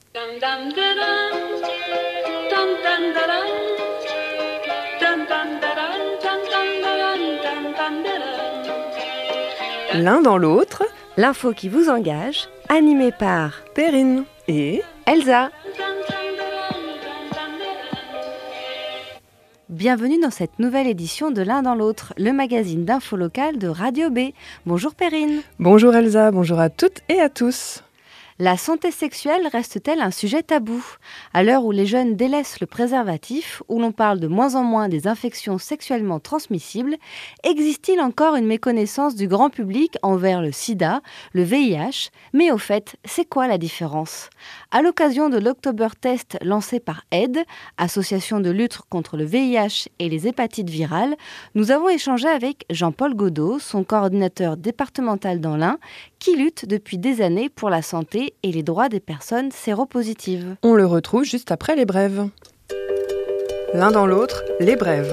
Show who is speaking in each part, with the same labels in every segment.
Speaker 1: L'un dans l'autre,
Speaker 2: l'info qui vous engage, animée par
Speaker 1: Perrine et
Speaker 2: Elsa. Bienvenue dans cette nouvelle édition de L'un dans l'autre, le magazine d'info locale de Radio B. Bonjour Perrine.
Speaker 1: Bonjour Elsa, bonjour à toutes et à tous.
Speaker 2: La santé sexuelle reste-t-elle un sujet tabou ? À l'heure où les jeunes délaissent le préservatif, où l'on parle de moins en moins des infections sexuellement transmissibles, existe-t-il encore une méconnaissance du grand public envers le sida, le VIH ? Mais au fait, c'est quoi la différence ? À l'occasion de l'Oktoberfest lancé par AID, Association de lutte contre le VIH et les hépatites virales, nous avons échangé avec Jean-Paul Godot, son coordinateur départemental dans l'Ain, qui lutte depuis des années pour la santé et les droits des personnes séropositives.
Speaker 1: On le retrouve juste après les brèves. L'un dans l'autre, les brèves.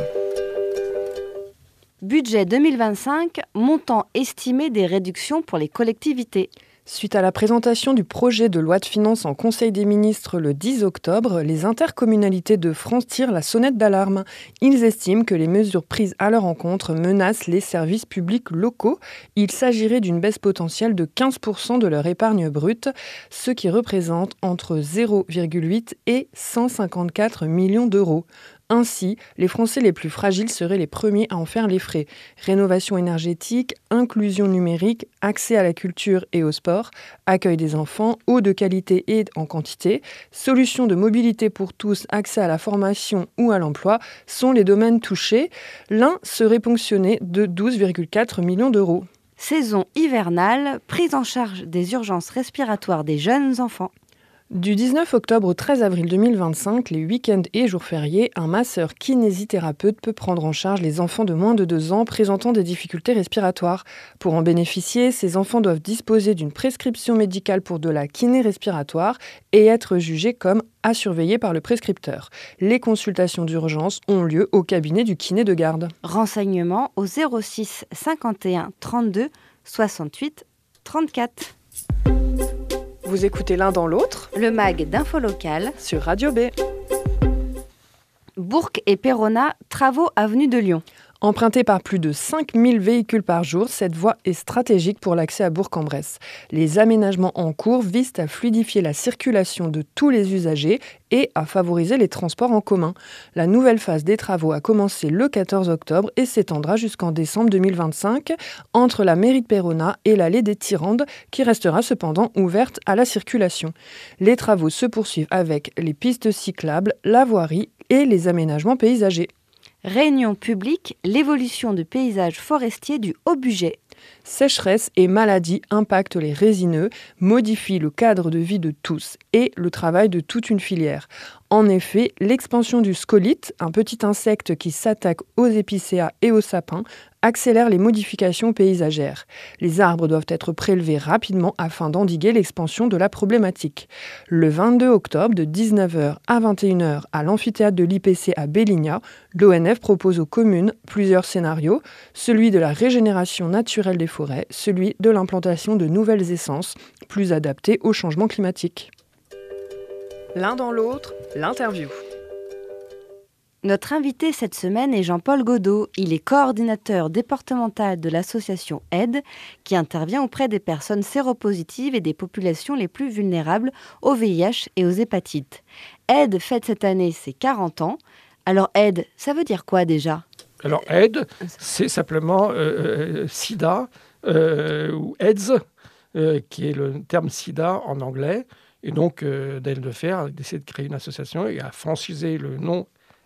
Speaker 2: Budget 2025, montant estimé des réductions pour les collectivités.
Speaker 1: Suite à la présentation du projet de loi de finances en Conseil des ministres le 10 octobre, les intercommunalités de France tirent la sonnette d'alarme. Ils estiment que les mesures prises à leur encontre menacent les services publics locaux. Il s'agirait d'une baisse potentielle de 15% de leur épargne brute, ce qui représente entre 0,8 et 154 millions d'euros. Ainsi, les Français les plus fragiles seraient les premiers à en faire les frais. Rénovation énergétique, inclusion numérique, accès à la culture et au sport, accueil des enfants, eau de qualité et en quantité, solutions de mobilité pour tous, accès à la formation ou à l'emploi sont les domaines touchés. L'un serait ponctionné de 12,4 millions d'euros.
Speaker 2: Saison hivernale, prise en charge des urgences respiratoires des jeunes enfants.
Speaker 1: Du 19 octobre au 13 avril 2025, les week-ends et jours fériés, un masseur kinésithérapeute peut prendre en charge les enfants de moins de 2 ans présentant des difficultés respiratoires. Pour en bénéficier, ces enfants doivent disposer d'une prescription médicale pour de la kiné respiratoire et être jugés comme à surveiller par le prescripteur. Les consultations d'urgence ont lieu au cabinet du kiné de garde.
Speaker 2: Renseignements au 06 51 32 68 34.
Speaker 1: Vous écoutez L'un dans l'autre,
Speaker 2: le mag d'info locale
Speaker 1: sur Radio B.
Speaker 2: Bourg et Péronat, travaux avenue de Lyon.
Speaker 1: Empruntée par plus de 5000 véhicules par jour, cette voie est stratégique pour l'accès à Bourg-en-Bresse. Les aménagements en cours visent à fluidifier la circulation de tous les usagers et à favoriser les transports en commun. La nouvelle phase des travaux a commencé le 14 octobre et s'étendra jusqu'en décembre 2025 entre la mairie de Péronat et l'allée des Tyrandes qui restera cependant ouverte à la circulation. Les travaux se poursuivent avec les pistes cyclables, la voirie et les aménagements paysagers.
Speaker 2: Réunion publique, l'évolution du paysage forestier du Haut-Bugey.
Speaker 1: Sécheresse et maladies impactent les résineux, modifient le cadre de vie de tous et le travail de toute une filière. En effet, l'expansion du scolite, un petit insecte qui s'attaque aux épicéas et aux sapins, accélère les modifications paysagères. Les arbres doivent être prélevés rapidement afin d'endiguer l'expansion de la problématique. Le 22 octobre, de 19h à 21h à l'amphithéâtre de l'IPC à Belligna, l'ONF propose aux communes plusieurs scénarios, celui de la régénération naturelle des forêts, celui de l'implantation de nouvelles essences, plus adaptées au changement climatique. L'un dans l'autre, l'interview.
Speaker 2: Notre invité cette semaine est Jean-Paul Godot. Il est coordinateur départemental de l'association AID qui intervient auprès des personnes séropositives et des populations les plus vulnérables au VIH et aux hépatites. AID fête cette année ses 40 ans. Alors AID, ça veut dire quoi déjà ?
Speaker 3: Alors AID, c'est simplement SIDA ou AIDS, qui est le terme SIDA en anglais. Et donc, d'Aile de Fer a décidé de créer une association et a francisé le nom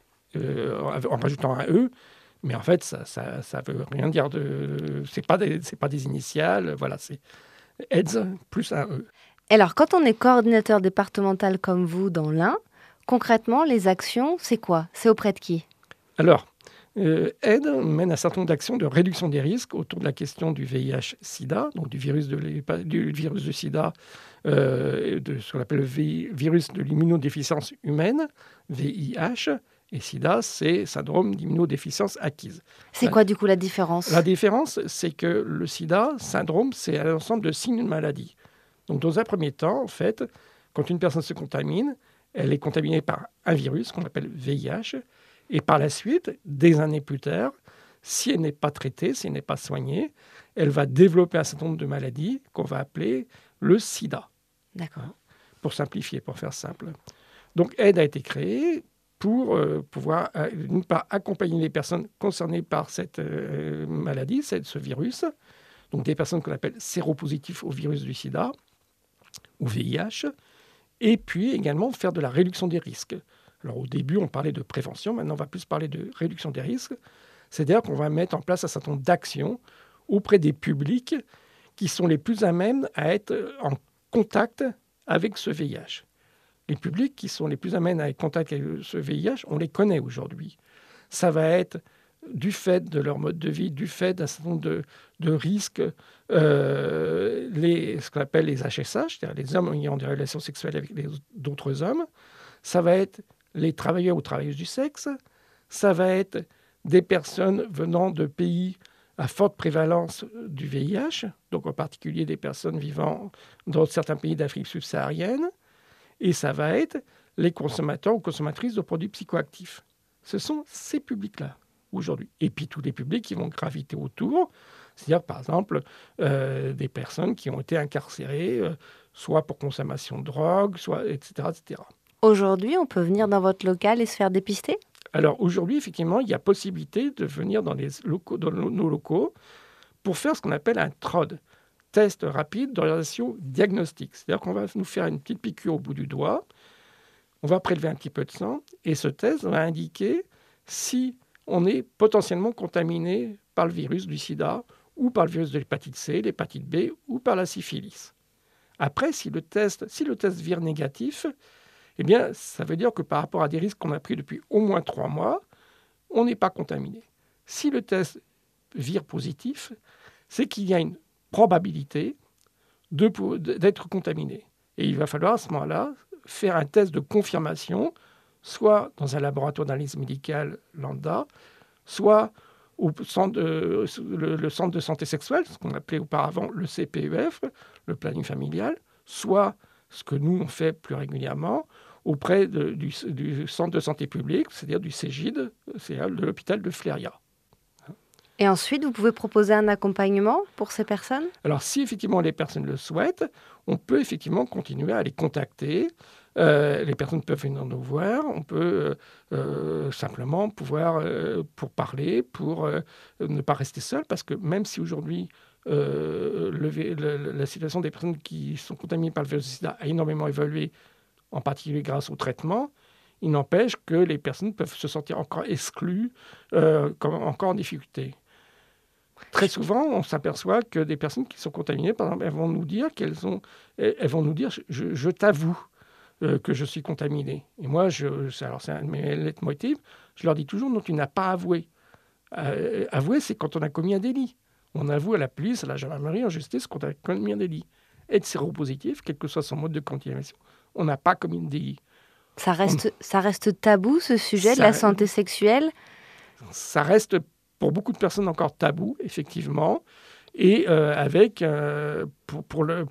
Speaker 3: en rajoutant un E. Mais en fait, ça veut rien dire. C'est pas des initiales. Voilà, c'est AIDS plus un E.
Speaker 2: Alors, quand on est coordinateur départemental comme vous dans l'Ain, concrètement, les actions, c'est quoi ? C'est auprès de qui ?
Speaker 3: Alors, AID mène un certain nombre d'actions de réduction des risques autour de la question du VIH-Sida, donc du virus de Sida, de ce qu'on appelle le virus de l'immunodéficience humaine, VIH, et Sida, c'est syndrome d'immunodéficience acquise.
Speaker 2: C'est quoi du coup la différence ?
Speaker 3: La différence, c'est que le Sida, syndrome, c'est un ensemble de signes de maladie. Donc dans un premier temps, en fait, Quand une personne se contamine, elle est contaminée par un virus qu'on appelle VIH, et par la suite, des années plus tard, si elle n'est pas traitée, si elle n'est pas soignée, elle va développer un certain nombre de maladies qu'on va appeler le sida.
Speaker 2: D'accord.
Speaker 3: Pour simplifier, pour faire simple. Donc, AID a été créée pour pouvoir, d'une part, accompagner les personnes concernées par cette maladie, ce virus, donc des personnes qu'on appelle séropositifs au virus du sida ou VIH, et puis également faire de la réduction des risques. Alors, au début, on parlait de prévention, maintenant, on va plus parler de réduction des risques. C'est-à-dire qu'on va mettre en place un certain nombre d'actions auprès des publics qui sont les plus à même à être en contact avec ce VIH. Les publics qui sont les plus à même à être en contact avec ce VIH, on les connaît aujourd'hui. Ça va être du fait de leur mode de vie, du fait d'un certain nombre de risques, ce qu'on appelle les HSH, c'est-à-dire les hommes ayant des relations sexuelles avec d'autres hommes. Ça va être les travailleurs ou travailleuses du sexe. Ça va être des personnes venant de pays à forte prévalence du VIH, donc en particulier des personnes vivant dans certains pays d'Afrique subsaharienne. Et ça va être les consommateurs ou consommatrices de produits psychoactifs. Ce sont ces publics-là, aujourd'hui. Et puis tous les publics qui vont graviter autour, c'est-à-dire par exemple des personnes qui ont été incarcérées, soit pour consommation de drogue, soit etc., etc.
Speaker 2: Aujourd'hui, on peut venir dans votre local et se faire dépister ?
Speaker 3: Alors aujourd'hui, effectivement, il y a possibilité de venir dans nos locaux pour faire ce qu'on appelle un TROD, test rapide d'orientation diagnostique. C'est-à-dire qu'on va nous faire une petite piqûre au bout du doigt, on va prélever un petit peu de sang, et ce test va indiquer si on est potentiellement contaminé par le virus du sida, ou par le virus de l'hépatite C, l'hépatite B, ou par la syphilis. Après, si le test vire négatif, eh bien, ça veut dire que par rapport à des risques qu'on a pris depuis au moins 3 mois, on n'est pas contaminé. Si le test vire positif, c'est qu'il y a une probabilité d'être contaminé. Et il va falloir à ce moment-là faire un test de confirmation, soit dans un laboratoire d'analyse médicale lambda, soit le centre de santé sexuelle, ce qu'on appelait auparavant le CPEF, le planning familial, soit ce que nous on fait plus régulièrement auprès du centre de santé publique, c'est-à-dire du CEGID, c'est-à-dire de l'hôpital de Fléria.
Speaker 2: Et ensuite, vous pouvez proposer un accompagnement pour ces personnes ?
Speaker 3: Alors, si effectivement les personnes le souhaitent, on peut effectivement continuer à les contacter. Les personnes peuvent venir nous voir. On peut simplement pouvoir, pour parler, pour ne pas rester seul, parce que même si aujourd'hui la situation des personnes qui sont contaminées par le virus du sida a énormément évolué, en particulier grâce au traitement, il n'empêche que les personnes peuvent se sentir encore exclues, encore en difficulté. Très souvent, on s'aperçoit que des personnes qui sont contaminées, par exemple, elles vont nous dire je t'avoue que je suis contaminé. Et moi, alors c'est un de mes leitmotifs, je leur dis toujours, non, tu n'as pas avoué. Avouer, c'est quand on a commis un délit. On avoue à la police, à la gendarmerie, en justice, qu'on a commis un délit. Être séropositif, quel que soit son mode de contamination, on n'a pas commis un délit.
Speaker 2: Ça reste tabou, ce sujet de la santé sexuelle ?
Speaker 3: Ça reste pour beaucoup de personnes encore tabou, effectivement, et avec, pour le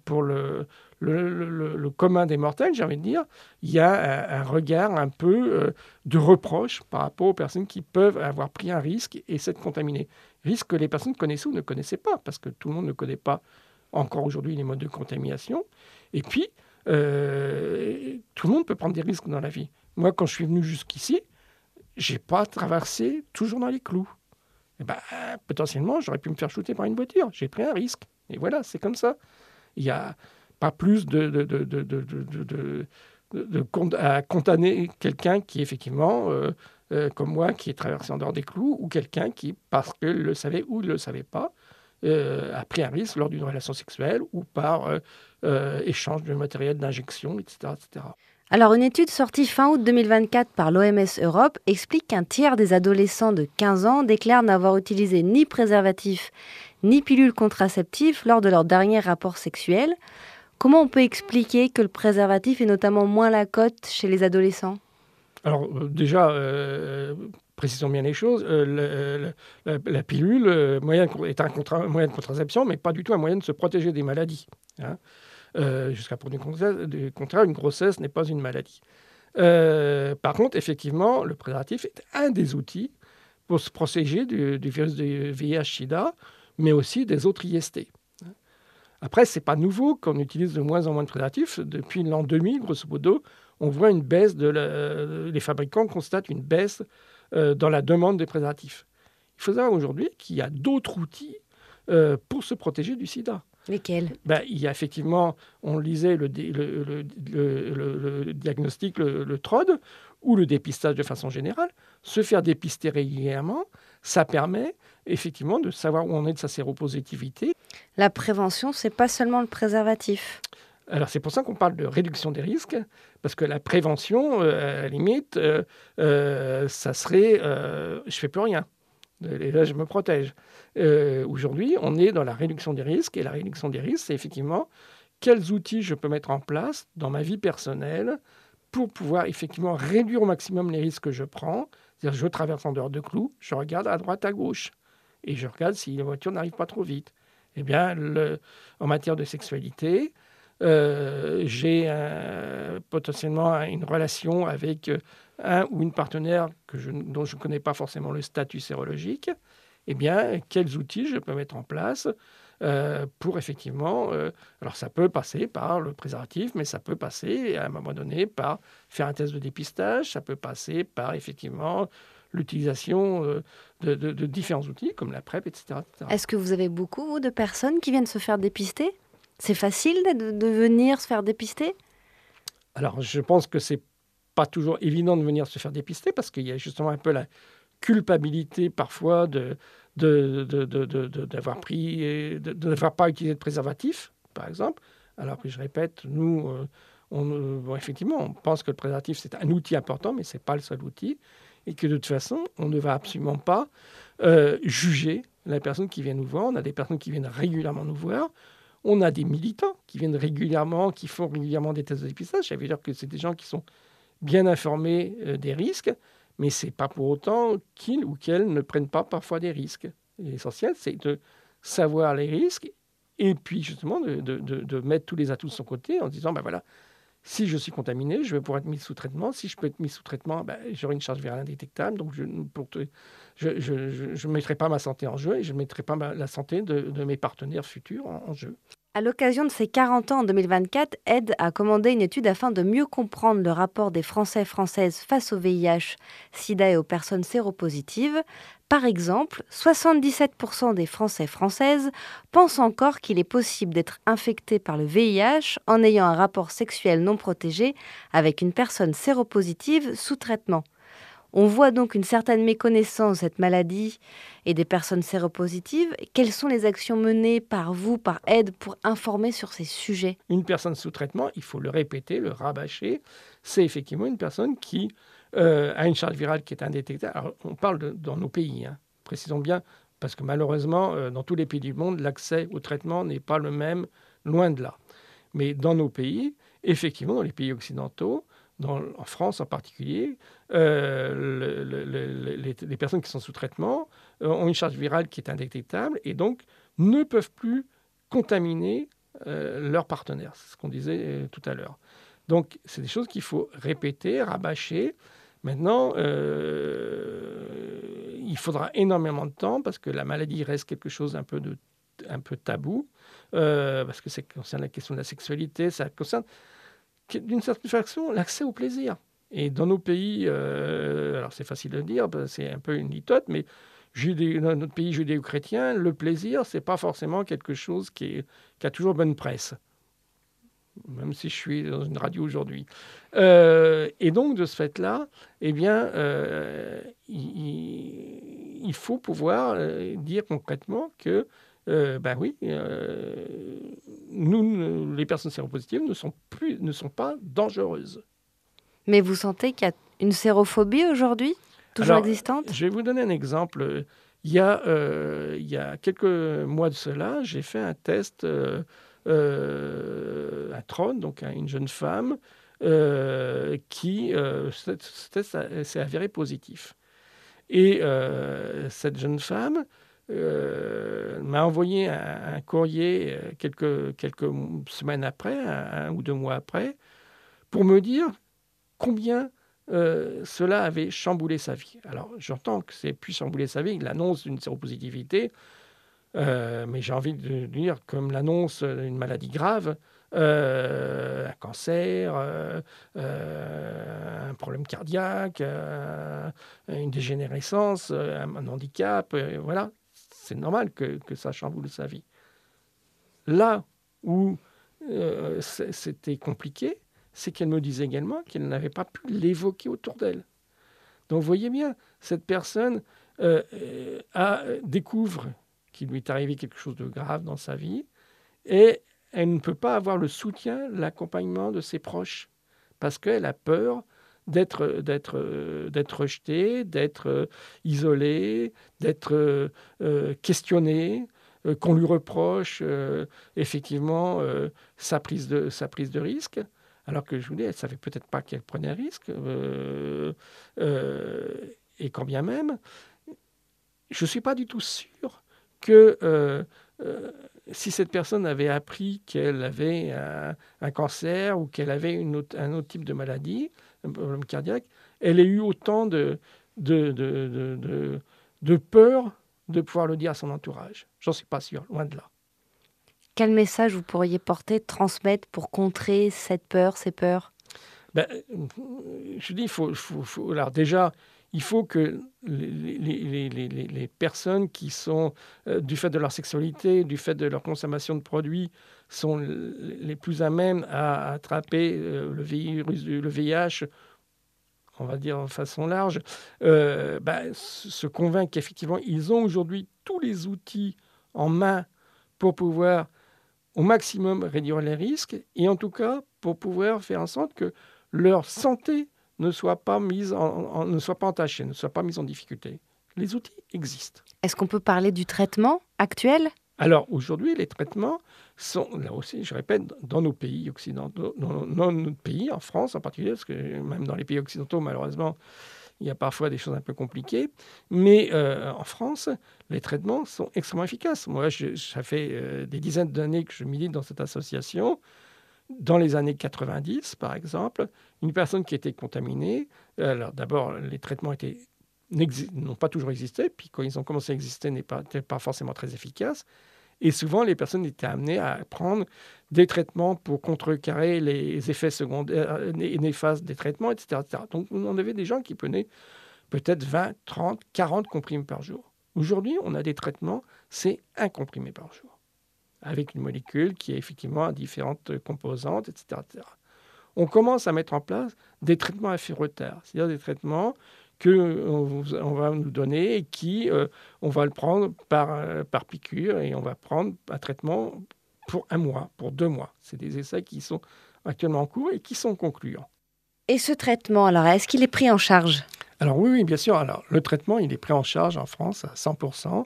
Speaker 3: commun des mortels, j'ai envie de dire, il y a un regard un peu de reproche par rapport aux personnes qui peuvent avoir pris un risque et s'être contaminées. Risque que les personnes connaissaient ou ne connaissaient pas, parce que tout le monde ne connaît pas encore aujourd'hui les modes de contamination. Et puis, tout le monde peut prendre des risques dans la vie. Moi, quand je suis venu jusqu'ici, je n'ai pas traversé toujours dans les clous. Et potentiellement, j'aurais pu me faire shooter par une voiture. J'ai pris un risque. Et voilà, c'est comme ça. Il n'y a pas plus à condamner quelqu'un qui, effectivement, comme moi, qui est traversé en dehors des clous, ou quelqu'un qui, parce qu'il le savait ou ne le savait pas, a pris un risque lors d'une relation sexuelle ou par échange de matériel d'injection, etc., etc.
Speaker 2: Alors, une étude sortie fin août 2024 par l'OMS Europe explique qu'un tiers des adolescents de 15 ans déclarent n'avoir utilisé ni préservatif ni pilule contraceptive lors de leur dernier rapport sexuel. Comment on peut expliquer que le préservatif est notamment moins la cote chez les adolescents ?
Speaker 3: Alors, déjà, précisons bien les choses. La pilule est un moyen de contraception, mais pas du tout un moyen de se protéger des maladies. Hein. Jusqu'à preuve du contraire, une grossesse n'est pas une maladie. Par contre, effectivement, le préservatif est un des outils pour se protéger du virus du VIH-Sida, mais aussi des autres IST. Après, ce n'est pas nouveau qu'on utilise de moins en moins de préservatifs. Depuis l'an 2000, grosso modo, on voit une baisse les fabricants constatent une baisse dans la demande des préservatifs. Il faut savoir aujourd'hui qu'il y a d'autres outils pour se protéger du sida.
Speaker 2: Lesquels ?
Speaker 3: Il y a effectivement, on lisait le diagnostic, le TROD, ou le dépistage de façon générale. Se faire dépister régulièrement, ça permet effectivement de savoir où on est de sa séropositivité.
Speaker 2: La prévention, c'est pas seulement le préservatif.
Speaker 3: Alors, c'est pour ça qu'on parle de réduction des risques, parce que la prévention, à la limite, ça serait je fais plus rien. Et là, je me protège. Aujourd'hui, on est dans la réduction des risques, et la réduction des risques, c'est effectivement quels outils je peux mettre en place dans ma vie personnelle pour pouvoir effectivement réduire au maximum les risques que je prends. C'est-à-dire, je traverse en dehors de Clou, je regarde à droite, à gauche, et je regarde si la voiture n'arrive pas trop vite. Eh bien, en matière de sexualité, j'ai potentiellement une relation avec un ou une partenaire dont je ne connais pas forcément le statut sérologique. Eh bien, quels outils je peux mettre en place pour effectivement... alors, ça peut passer par le préservatif, mais ça peut passer, à un moment donné, par faire un test de dépistage. Ça peut passer par, effectivement, l'utilisation de différents outils, comme la PrEP, etc.
Speaker 2: Est-ce que vous avez beaucoup, vous, de personnes qui viennent se faire dépister ? C'est facile de venir se faire dépister ?
Speaker 3: Alors, je pense que c'est pas toujours évident de venir se faire dépister parce qu'il y a justement un peu la culpabilité parfois d'avoir pris, de n'avoir pas utilisé de préservatif, par exemple. Alors que je répète, nous, effectivement, on pense que le préservatif, c'est un outil important, mais ce n'est pas le seul outil. Et que de toute façon, on ne va absolument pas juger la personne qui vient nous voir. On a des personnes qui viennent régulièrement nous voir. On a des militants qui viennent régulièrement, qui font régulièrement des tests de dépistage. Ça veut dire que c'est des gens qui sont bien informés des risques, mais ce n'est pas pour autant qu'ils ou qu'elles ne prennent pas parfois des risques. L'essentiel, c'est de savoir les risques et puis justement de mettre tous les atouts de son côté en se disant, voilà, si je suis contaminé, je vais pouvoir être mis sous traitement. Si je peux être mis sous traitement, j'aurai une charge virale indétectable. Donc, je ne mettrai pas ma santé en jeu et je ne mettrai pas la santé de mes partenaires futurs en jeu.
Speaker 2: À l'occasion de ses 40 ans en 2024, Aide a commandé une étude afin de mieux comprendre le rapport des Français et Françaises face au VIH, SIDA et aux personnes séropositives. Par exemple, 77% des Français et Françaises pensent encore qu'il est possible d'être infecté par le VIH en ayant un rapport sexuel non protégé avec une personne séropositive sous traitement. On voit donc une certaine méconnaissance de cette maladie et des personnes séropositives. Quelles sont les actions menées par vous, par Aide, pour informer sur ces sujets ?
Speaker 3: Une personne sous traitement, il faut le répéter, le rabâcher, c'est effectivement une personne qui a une charge virale qui est indétectable. Alors, on parle dans nos pays, précisons bien, parce que malheureusement, dans tous les pays du monde, l'accès au traitement n'est pas le même, loin de là. Mais dans nos pays, effectivement, dans les pays occidentaux, en France en particulier, les personnes qui sont sous traitement ont une charge virale qui est indétectable et donc ne peuvent plus contaminer leurs partenaires. C'est ce qu'on disait tout à l'heure. Donc, c'est des choses qu'il faut répéter, rabâcher. Maintenant, il faudra énormément de temps parce que la maladie reste quelque chose un peu tabou, parce que ça concerne la question de la sexualité, ça concerne d'une certaine façon l'accès au plaisir. Et dans nos pays, alors c'est facile de le dire, c'est un peu une litote, mais dans notre pays judéo-chrétien, le plaisir, c'est pas forcément quelque chose qui a toujours bonne presse. Même si je suis dans une radio aujourd'hui. Et donc, de ce fait-là, eh bien, il faut pouvoir dire concrètement que nous, les personnes séropositives, ne sont pas dangereuses.
Speaker 2: Mais vous sentez qu'il y a une sérophobie aujourd'hui, toujours existante ?
Speaker 3: Je vais vous donner un exemple. Il y a quelques mois de cela, j'ai fait un test à Tron, donc à une jeune femme, qui s'est avéré positif. Et cette jeune femme m'a envoyé un courrier quelques semaines après, 1 ou 2 mois après, pour me dire combien cela avait chamboulé sa vie. Alors, j'entends que c'est plus chamboulé sa vie que l'annonce d'une séropositivité, mais j'ai envie de dire comme l'annonce d'une maladie grave, un cancer, un problème cardiaque, une dégénérescence, un handicap, voilà. C'est normal que ça chamboule sa vie. Là où c'était compliqué, c'est qu'elle me disait également qu'elle n'avait pas pu l'évoquer autour d'elle. Donc, vous voyez bien, cette personne découvre qu'il lui est arrivé quelque chose de grave dans sa vie et elle ne peut pas avoir le soutien, l'accompagnement de ses proches parce qu'elle a peur d'être rejetée, d'être isolée, d'être questionnée, qu'on lui reproche effectivement sa prise de risque. Alors que je vous dis, elle ne savait peut-être pas qu'elle prenait un risque. Et quand bien même, je ne suis pas du tout sûr que si cette personne avait appris qu'elle avait un cancer ou qu'elle avait un autre type de maladie, un problème cardiaque, elle ait eu autant de peur de pouvoir le dire à son entourage. J'en suis pas sûr, loin de là.
Speaker 2: Quel message vous pourriez porter, transmettre pour contrer cette peur, ces peurs ?
Speaker 3: Je dis, alors déjà, il faut que les personnes qui sont, du fait de leur sexualité, du fait de leur consommation de produits, sont les plus à même à attraper le VIH, on va dire de façon large, se convaincre qu'effectivement, ils ont aujourd'hui tous les outils en main pour pouvoir au maximum réduire les risques et en tout cas pour pouvoir faire en sorte que leur santé ne soit pas ne soit pas entachée, ne soit pas mise en difficulté. Les outils existent.
Speaker 2: Est-ce qu'on peut parler du traitement actuel ?
Speaker 3: Alors aujourd'hui, les traitements sont, là aussi, je répète, dans nos pays occidentaux, dans notre pays, en France en particulier, parce que même dans les pays occidentaux, malheureusement, il y a parfois des choses un peu compliquées. Mais en France, les traitements sont extrêmement efficaces. Moi, ça fait des dizaines d'années que je milite dans cette association. Dans les années 90, par exemple, une personne qui était contaminée, alors d'abord, les traitements n'ont pas toujours existé, puis quand ils ont commencé à exister, n'étaient pas forcément très efficaces. Et souvent, les personnes étaient amenées à prendre des traitements pour contrecarrer les effets secondaires néfastes des traitements, etc., etc. Donc, on avait des gens qui prenaient peut-être 20, 30, 40 comprimés par jour. Aujourd'hui, on a des traitements, c'est 1 comprimé par jour, avec une molécule qui a effectivement différentes composantes, etc., etc. On commence à mettre en place des traitements à faible retard, c'est-à-dire des traitements qu'on va nous donner et on va le prendre par piqûre et on va prendre un traitement pour 1 mois, pour 2 mois. C'est des essais qui sont actuellement en cours et qui sont concluants.
Speaker 2: Et ce traitement, alors, est-ce qu'il est pris en charge ?
Speaker 3: Alors oui, bien sûr. Alors, le traitement, il est pris en charge en France à 100%.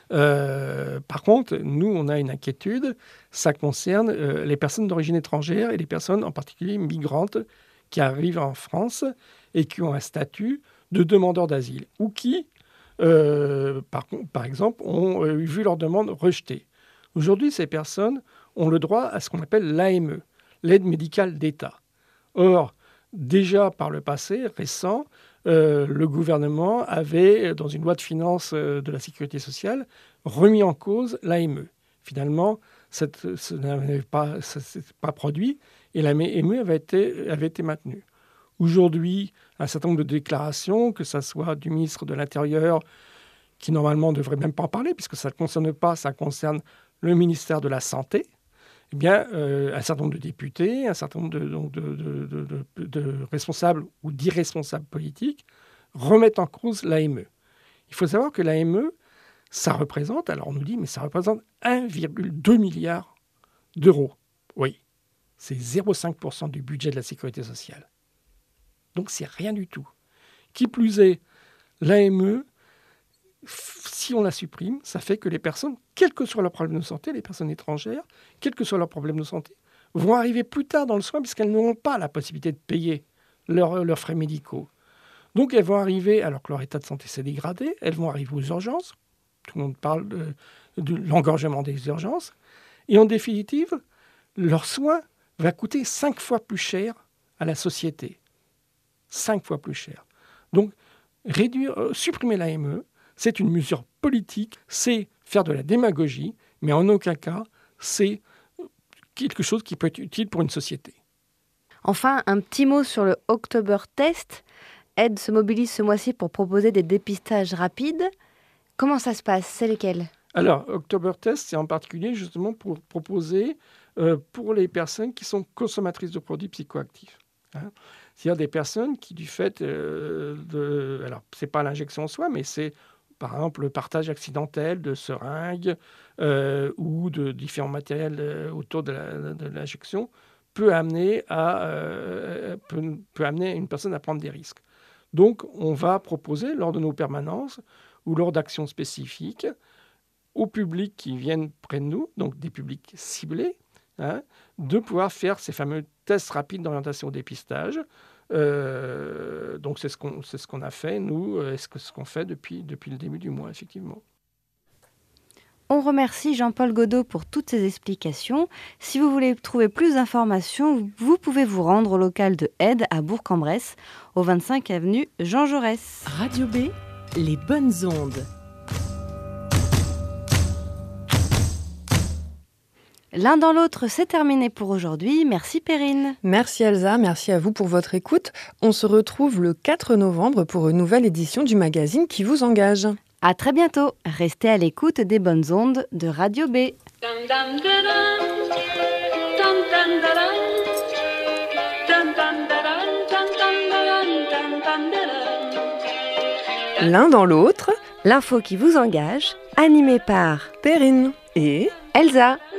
Speaker 3: Par contre, nous, on a une inquiétude. Ça concerne les personnes d'origine étrangère et les personnes en particulier migrantes qui arrivent en France et qui ont un statut de demandeurs d'asile ou qui, par exemple, ont vu leur demande rejetée. Aujourd'hui, ces personnes ont le droit à ce qu'on appelle l'AME, l'aide médicale d'État. Or, déjà par le passé récent, le gouvernement avait, dans une loi de finances de la sécurité sociale, remis en cause l'AME. Finalement, ça n'avait pas produit et l'AME avait été maintenue. Aujourd'hui, un certain nombre de déclarations, que ce soit du ministre de l'Intérieur, qui normalement ne devrait même pas en parler, puisque ça ne concerne pas, ça concerne le ministère de la Santé, eh bien, un certain nombre de députés, un certain nombre de responsables ou d'irresponsables politiques remettent en cause l'AME. Il faut savoir que l'AME, ça représente, alors on nous dit, mais ça représente 1,2 milliard d'euros. Oui, c'est 0,5% du budget de la sécurité sociale. Donc, c'est rien du tout. Qui plus est, l'AME, si on la supprime, ça fait que les personnes, quels que soient leurs problèmes de santé, les personnes étrangères, quels que soient leurs problèmes de santé, vont arriver plus tard dans le soin puisqu'elles n'auront pas la possibilité de payer leurs frais médicaux. Donc, elles vont arriver, alors que leur état de santé s'est dégradé, elles vont arriver aux urgences, tout le monde parle de l'engorgement des urgences. Et en définitive, leur soin va coûter 5 fois plus cher à la société. 5 fois plus cher. Donc, supprimer l'AME, c'est une mesure politique, c'est faire de la démagogie, mais en aucun cas, c'est quelque chose qui peut être utile pour une société.
Speaker 2: Enfin, un petit mot sur le Oktobertest. Aide se mobilise ce mois-ci pour proposer des dépistages rapides. Comment ça se passe? C'est lesquels?
Speaker 3: Alors, Oktobertest, c'est en particulier justement pour proposer pour les personnes qui sont consommatrices de produits psychoactifs. C'est-à-dire des personnes qui, du fait alors, ce n'est pas l'injection en soi, mais c'est, par exemple, le partage accidentel de seringues ou de différents matériels autour de l'injection, peut amener une personne à prendre des risques. Donc, on va proposer, lors de nos permanences ou lors d'actions spécifiques, aux publics qui viennent près de nous, donc des publics ciblés, de pouvoir faire ces fameux tests rapides d'orientation au dépistage. Donc, c'est ce qu'on a fait, nous, ce qu'on fait depuis le début du mois, effectivement.
Speaker 2: On remercie Jean-Paul Godot pour toutes ces explications. Si vous voulez trouver plus d'informations, vous pouvez vous rendre au local de Aide à Bourg-en-Bresse, au 25 avenue Jean Jaurès.
Speaker 4: Radio B, les bonnes ondes.
Speaker 2: L'un dans l'autre, c'est terminé pour aujourd'hui. Merci Perrine.
Speaker 1: Merci Elsa, merci à vous pour votre écoute. On se retrouve le 4 novembre pour une nouvelle édition du magazine qui vous engage.
Speaker 2: À très bientôt. Restez à l'écoute des bonnes ondes de Radio B.
Speaker 1: L'un dans l'autre,
Speaker 2: l'info qui vous engage, animée par
Speaker 1: Perrine et
Speaker 2: Elsa.